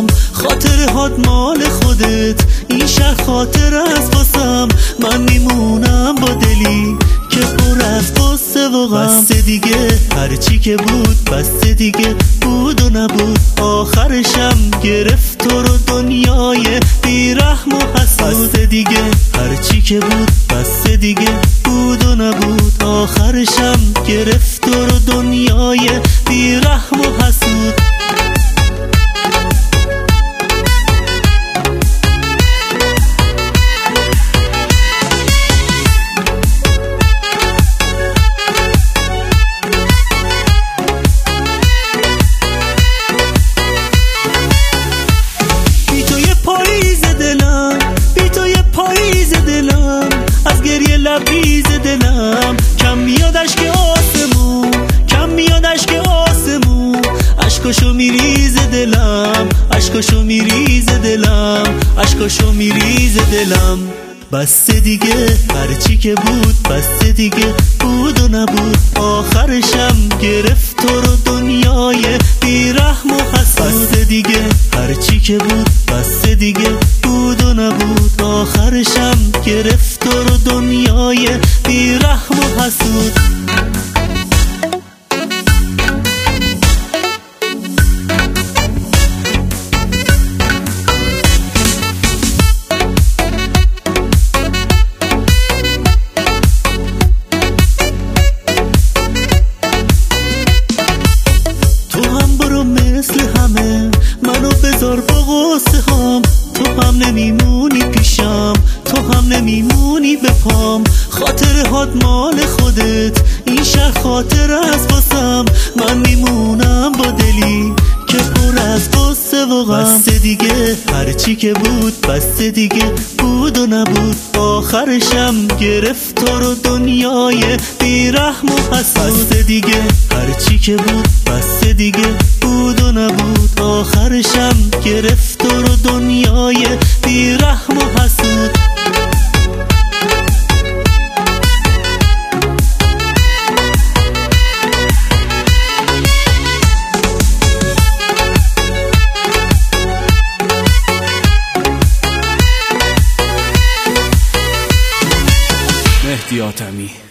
بپام. خاطرهات مال خودت، این شهر خاطر است واسم. من میمونم با دلی که پر از قصه و غم. بس دیگه هرچی که بود بس دیگه بود و نبود. آخرشم گرفت تو رو دنیای بیرحم و حسود. بس دیگه هرچی که بود بس دیگه بود و نبود. آخرشم گرفت تو رو دنیای بیرحم و حسود. از گریه لبریز دلم کم میاد اشک آسمون، کم میاد اشک آسمون. اشکاشو میریز دلم، اشکاشو میریز دلم، اشکاشو میریز دلم. بس دیگه هرچی که بود بس دیگه بود و نبود. آخرشم گرفت تو رو دنیای بیرحم و حسود. بس دیگه هرچی که بود بس دیگه بود و نبود. آخرشم گرفت تو رو دنیای بیرحم و حسود. مثل همه منو بذار با غصه هام. تو هم نمیمونی پیشم، تو هم نمیمونی به پام. خاطرهات مال خودت، این شهر خاطر است واسم. من میمونم با دلی که پر از قصه و غم. بس دیگه هرچی که بود بس دیگه بود و نبود. آخرشم گرفت تو رو دنیای بیرحم و حسود. بس دیگه هرچی که بود بس دیگه بود و نبود. آخرشم گرفت تو رو دنیای بیرحم و حسود. مهدی آتمی.